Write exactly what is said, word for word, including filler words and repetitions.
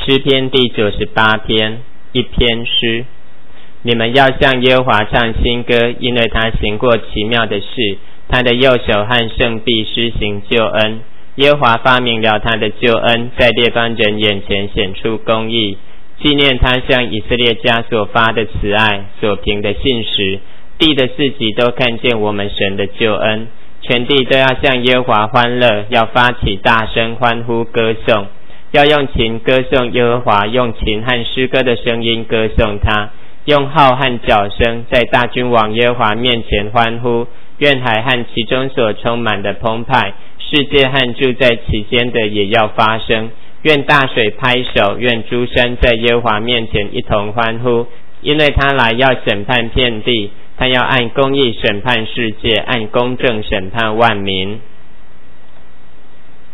诗篇第九十八篇，一篇诗。你们要向耶和华唱新歌，因为他行过奇妙的事，他的右手和圣臂施行救恩。耶和华发明了他的救恩，在列邦人眼前显出公义，纪念他向以色列家所发的慈爱，所凭的信实。地的四极都看见我们神的救恩，全地都要向耶和华欢乐，要发起大声欢呼歌颂，要用琴歌颂耶和华，用琴和诗歌的声音歌颂他，用号和角声在大君王耶和华面前欢呼。愿海和其中所充满的澎湃，世界和住在其间的也要发声。愿大水拍手，愿诸山在耶和华面前一同欢呼，因为他来要审判遍地，他要按公义审判世界，按公正审判万民。